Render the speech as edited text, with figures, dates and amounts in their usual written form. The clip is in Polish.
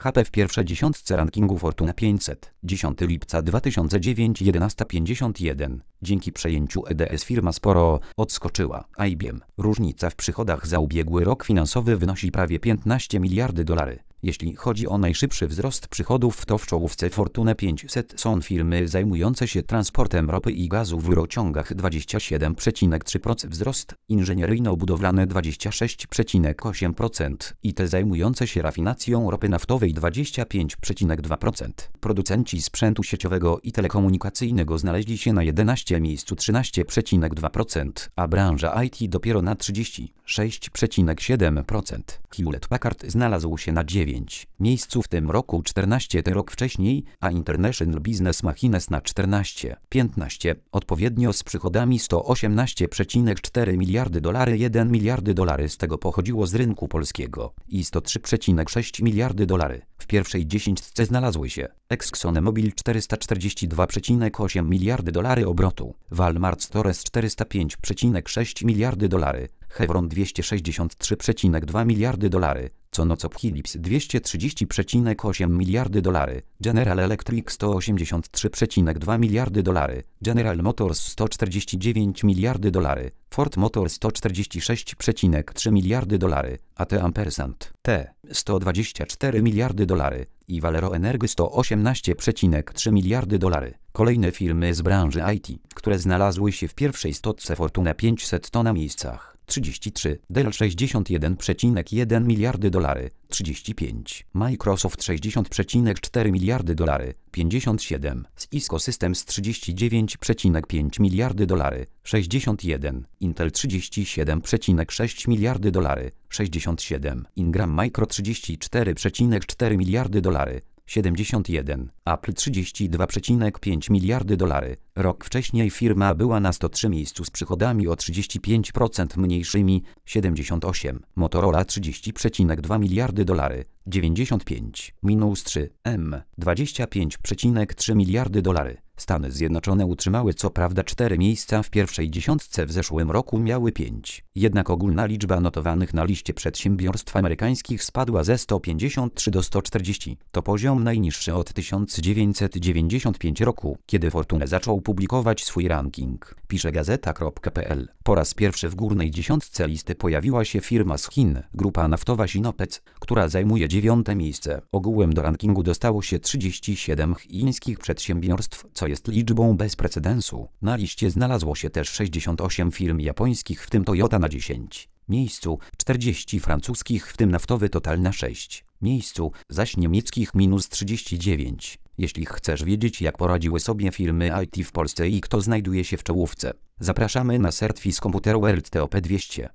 HP w pierwszej dziesiątce rankingu Fortuna 500. 10 lipca 2009 11:51. Dzięki przejęciu EDS firma sporo odskoczyła. IBM. Różnica w przychodach za ubiegły rok finansowy wynosi prawie 15 miliardy dolarów. Jeśli chodzi o najszybszy wzrost przychodów, to w czołówce Fortuna 500 są firmy zajmujące się transportem ropy i gazu w rurociągach 27,3% wzrost, inżynieryjno-budowlane 26,8% i te zajmujące się rafinacją ropy naftowej 25,2%. Producenci sprzętu sieciowego i telekomunikacyjnego znaleźli się na 11 miejscu 13,2%, a branża IT dopiero na 36,7%. Hewlett-Packard znalazł się na 9 miejscu w tym roku, 14 rok wcześniej, a International Business Machines na 14,15, odpowiednio z przychodami 118,4 miliardy dolarów, 1 miliardy dolarów z tego pochodziło z rynku polskiego i 103,6 miliardy dolarów. W pierwszej dziesiątce znalazły się ExxonMobil 442,8 miliardy dolarów obrotu, Walmart Stores 405,6 miliardy dolarów, Chevron 263,2 miliardy dolarów, ConocoPhillips Philips 230,8 miliardy dolarów, General Electric 183,2 miliardy dolarów, General Motors 149 miliardy dolarów, Ford Motor 146,3 miliardy dolarów, AT Ampersand T 124 miliardy dolarów i Valero Energy 118,3 miliardy dolarów. Kolejne firmy z branży IT, które znalazły się w pierwszej stotce Fortuna 500 to na miejscach 33, Dell 61,1 miliardy dolarów, 35, Microsoft 60,4 miliardy dolarów, 57, Cisco Systems 39,5 miliardy dolarów, 61, Intel 37,6 miliardy dolarów, 67, Ingram Micro 34,4 miliardy dolarów, 71, Apple 32,5 miliardy dolarów. Rok wcześniej firma była na 103 miejscu z przychodami o 35% mniejszymi, 78, Motorola 30,2 miliardy dolarów, 95, minus 3, M, 25,3 miliardy dolarów. Stany Zjednoczone utrzymały co prawda 4 miejsca w pierwszej dziesiątce, w zeszłym roku miały 5. Jednak ogólna liczba notowanych na liście przedsiębiorstw amerykańskich spadła ze 153 do 140. To poziom najniższy od 1995 roku, kiedy Fortuna zaczął publikować swój ranking, pisze gazeta.pl. Po raz pierwszy w górnej dziesiątce listy pojawiła się firma z Chin, grupa naftowa Sinopec, która zajmuje 9. miejsce. Ogółem do rankingu dostało się 37 chińskich przedsiębiorstw, co jest liczbą bez precedensu. Na liście znalazło się też 68 firm japońskich, w tym Toyota na 10 miejscu, 40 francuskich, w tym naftowy Total na 6 miejscu, zaś niemieckich minus 39. Jeśli chcesz wiedzieć, jak poradziły sobie firmy IT w Polsce i kto znajduje się w czołówce, zapraszamy na serwis Computer World TOP 200.